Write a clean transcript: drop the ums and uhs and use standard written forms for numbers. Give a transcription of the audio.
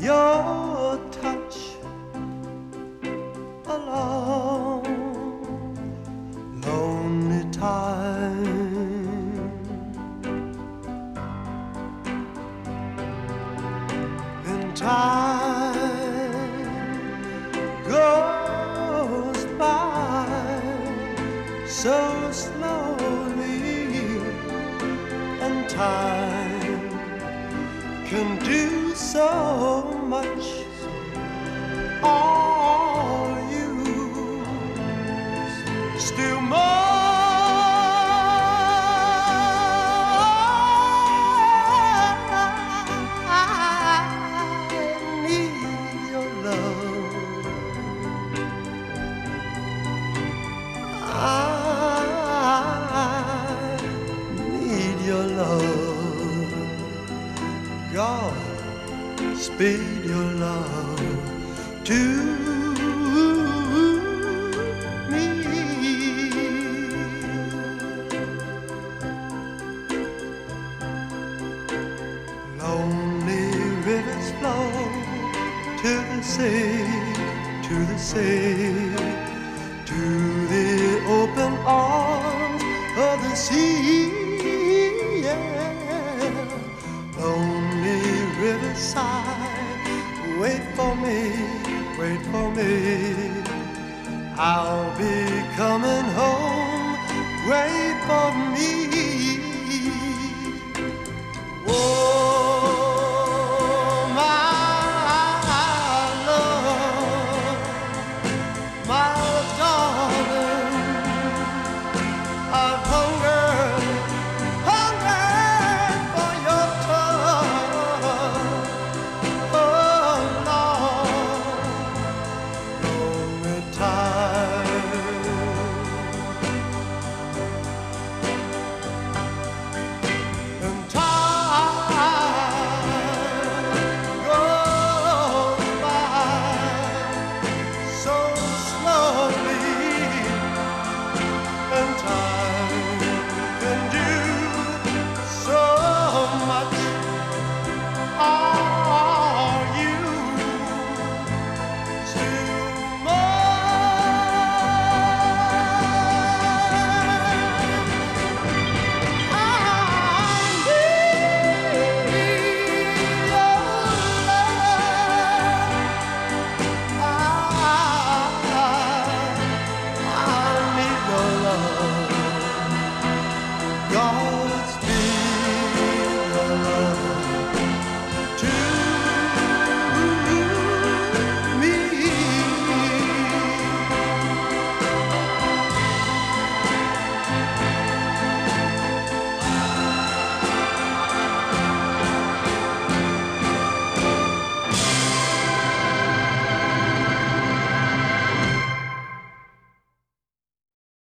your touch along lonely time. Then time goes by so slowly, and time can do so much. All you still more. I need your love. I need your love. God, speed your love to me. Lonely rivers flow to the sea, to the sea, to the open arms of the sea. Yeah. Lonely riverside, wait for me, wait for me. I'll be coming home, wait for me.